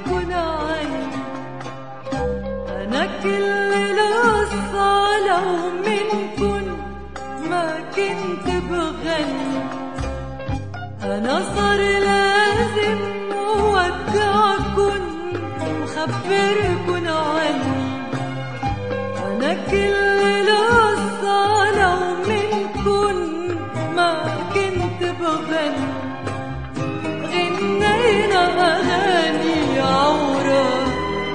خبركن عني. أنا كل القصة لو منكن ما كنت بغني. أنا صار لازم أودعكن وخبركن عني. أنا كل القصة لو منكن ما كنت بغني. غنينا أغاني عورة،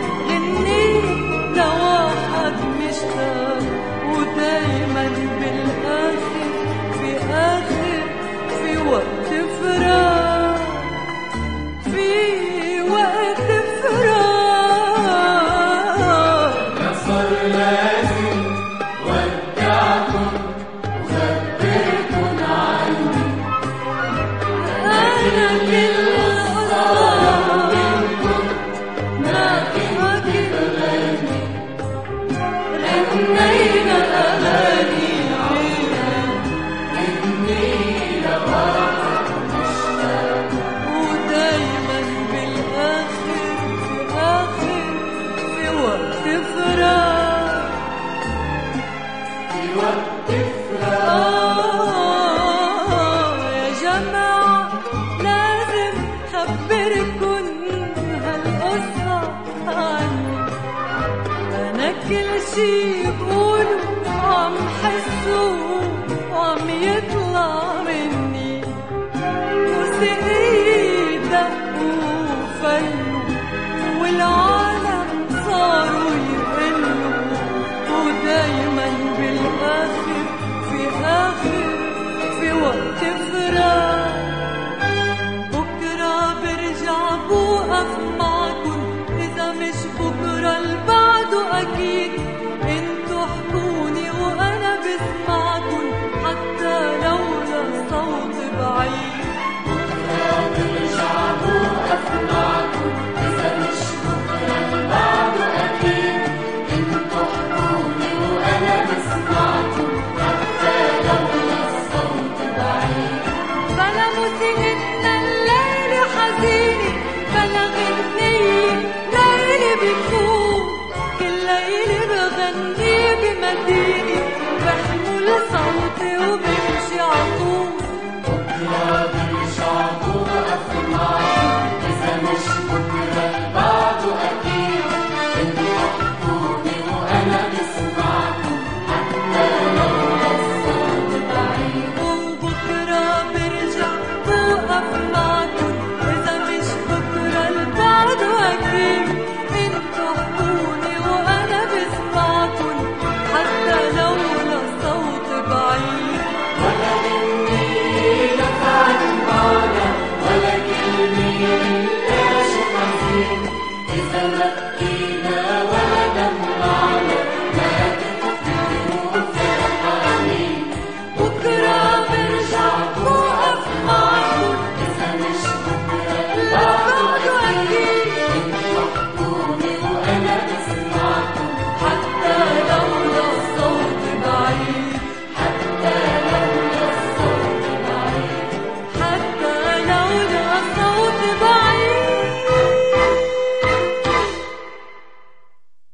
غنينا واحد مشتاق، ودايما بالآخر في وقت فراق، في وقت فراق. أنا صار لازم ودعكن وخبركن عني. أنا كل منكن ما كنت بغني. غنينا أغاني غنينا واحد مشتاق، ودايما بالآخر في وقت فراق. في وقت فراق. يا جماعة لازم خبركن هالقصة عني. أنا كل شي بقوله عم حسه وعم يطلع مني. موسيقي دق وفنه والعالم صاروا يقلوا، ودايما بالآخر في وقت فراق. بكرة برجع بوقف معكن، إذا مش بكرة البعده أكيد. انتو احكوني وأنا بسمعكن حتى لو لصوت بعيد. برجع بوقف معكن، إذا مش بكرة البعده أكيد. انتو احكوني وأنا بسمعكن حتى لو الصوت بعيد. بلا موسيقتنا الليل حزينة، بلا غنية ليلي بفوت. كل ليلة بغني بمديني، بحمل صوتي وبمشي عطول. بكرة برجع بوقف معكن، إذا مش بكرة البعده أكيد. انتو احكوني وأنا بسمعكن حتى لو الصوت بعيد. وبكرة برجع بوقف معكن، إذا مش بكرة البعد أكيد. انتو احكوني وأنا بسمعكن حتى لو لصوت بعيد. ولا غنية نفعت معنا، ولا كلمة ليش حزين. إذا